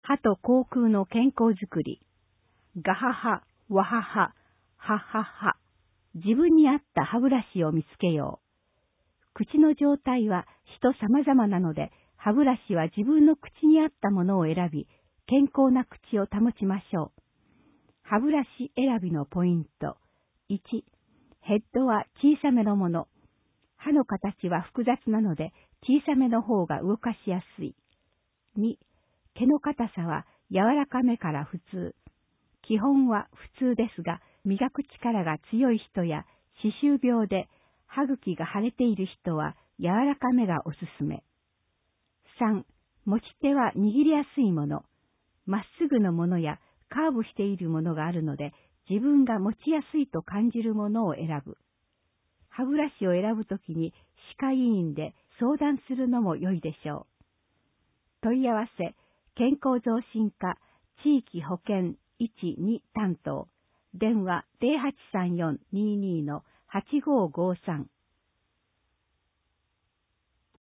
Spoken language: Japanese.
歯と口腔の健康づくり。ガハハ、ワハハ、ハハハ。自分に合った歯ブラシを見つけよう。口の状態は人様々なので、歯ブラシは自分の口に合ったものを選び、健康な口を保ちましょう。歯ブラシ選びのポイント。1、ヘッドは小さめのもの。歯の形は複雑なので、小さめの方が動かしやすい。2、毛の硬さは柔らかめから普通。基本は普通ですが、磨く力が強い人や歯周病で歯茎が腫れている人は柔らかめがおすすめ。3、持ち手は握りやすいもの。まっすぐのものやカーブしているものがあるので、自分が持ちやすいと感じるものを選ぶ。歯ブラシを選ぶときに歯科医院で相談するのも良いでしょう。問い合わせ、健康増進課地域保健1-2担当。電話 0834-22-8553